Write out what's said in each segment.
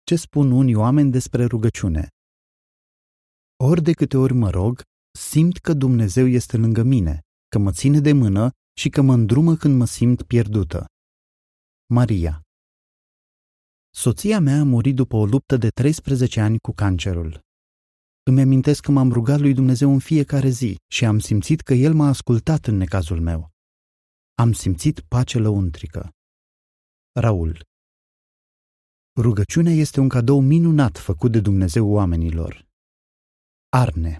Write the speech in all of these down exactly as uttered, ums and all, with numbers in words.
Ce spun unii oameni despre rugăciune? Ori de câte ori mă rog, simt că Dumnezeu este lângă mine, că mă ține de mână și că mă îndrumă când mă simt pierdută. Maria. Soția mea a murit după o luptă de treisprezece ani cu cancerul. Îmi amintesc că m-am rugat lui Dumnezeu în fiecare zi și am simțit că El m-a ascultat în necazul meu. Am simțit pace lăuntrică. Raul. Rugăciunea este un cadou minunat făcut de Dumnezeu oamenilor. Arne.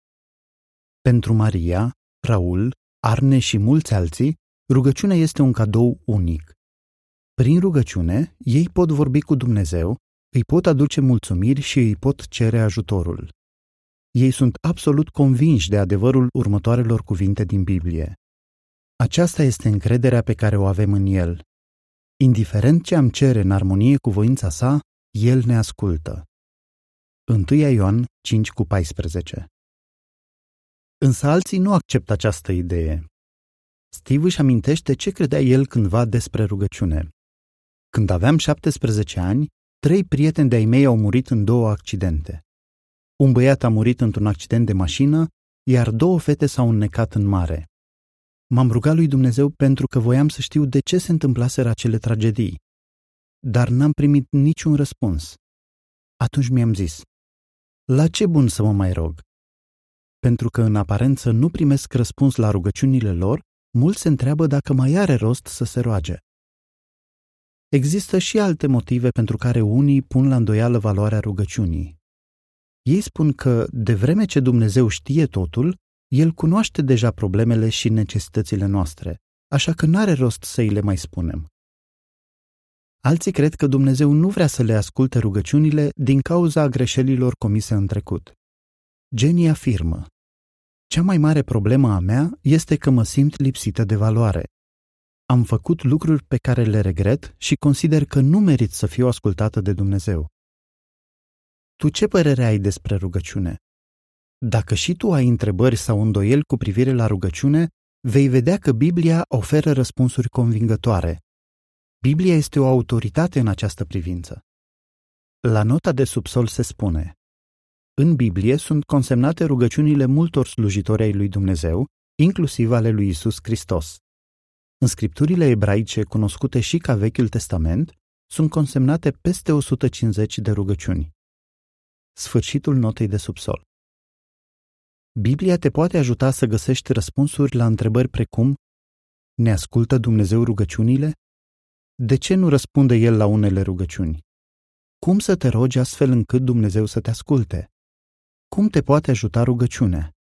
Pentru Maria, Raul, Arne și mulți alții, rugăciunea este un cadou unic. Prin rugăciune, ei pot vorbi cu Dumnezeu, îi pot aduce mulțumiri și îi pot cere ajutorul. Ei sunt absolut convinși de adevărul următoarelor cuvinte din Biblie. Aceasta este încrederea pe care o avem în El. Indiferent ce am cere în armonie cu voința sa, El ne ascultă. unu Ioan cinci cu paisprezece. Însă alții nu acceptă această idee. Steve își amintește ce credea el cândva despre rugăciune. Când aveam șaptesprezece ani, trei prieteni de-ai mei au murit în două accidente. Un băiat a murit într-un accident de mașină, iar două fete s-au înnecat în mare. M-am rugat lui Dumnezeu pentru că voiam să știu de ce se întâmplaseră acele tragedii, dar n-am primit niciun răspuns. Atunci mi-am zis, la ce bun să mă mai rog? Pentru că în aparență nu primesc răspuns la rugăciunile lor, mulți se întreabă dacă mai are rost să se roage. Există și alte motive pentru care unii pun la îndoială valoarea rugăciunii. Ei spun că, de vreme ce Dumnezeu știe totul, El cunoaște deja problemele și necesitățile noastre, așa că n-are rost să îi le mai spunem. Alții cred că Dumnezeu nu vrea să le asculte rugăciunile din cauza greșelilor comise în trecut. Jenny afirmă, cea mai mare problemă a mea este că mă simt lipsită de valoare. Am făcut lucruri pe care le regret și consider că nu merit să fiu ascultată de Dumnezeu. Tu ce părere ai despre rugăciune? Dacă și tu ai întrebări sau îndoieli cu privire la rugăciune, vei vedea că Biblia oferă răspunsuri convingătoare. Biblia este o autoritate în această privință. La nota de subsol se spune, în Biblie sunt consemnate rugăciunile multor slujitori ai lui Dumnezeu, inclusiv ale lui Isus Hristos. În scripturile ebraice, cunoscute și ca Vechiul Testament, sunt consemnate peste o sută cincizeci de rugăciuni. Sfârșitul notei de subsol. Biblia te poate ajuta să găsești răspunsuri la întrebări precum: ne ascultă Dumnezeu rugăciunile? De ce nu răspunde El la unele rugăciuni? Cum să te rogi astfel încât Dumnezeu să te asculte? Cum te poate ajuta rugăciunea?